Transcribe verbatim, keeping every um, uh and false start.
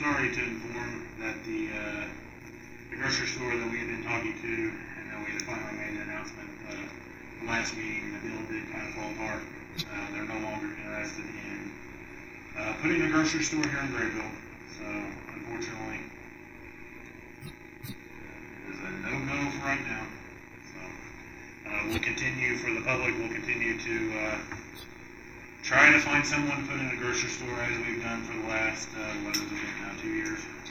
sorry to inform that the, uh, the grocery store that we had been talking to, and then we had finally made an announcement, uh, the last meeting, the deal did kind of fall apart. Uh, they're no longer interested in, uh, putting a grocery store here in Grayville. So, unfortunately, it is a no-go for right now. So, uh, we'll continue, for the public, we'll continue to, uh, try to find someone to put in a grocery store as we've done for the last, uh, what has it been now, two years?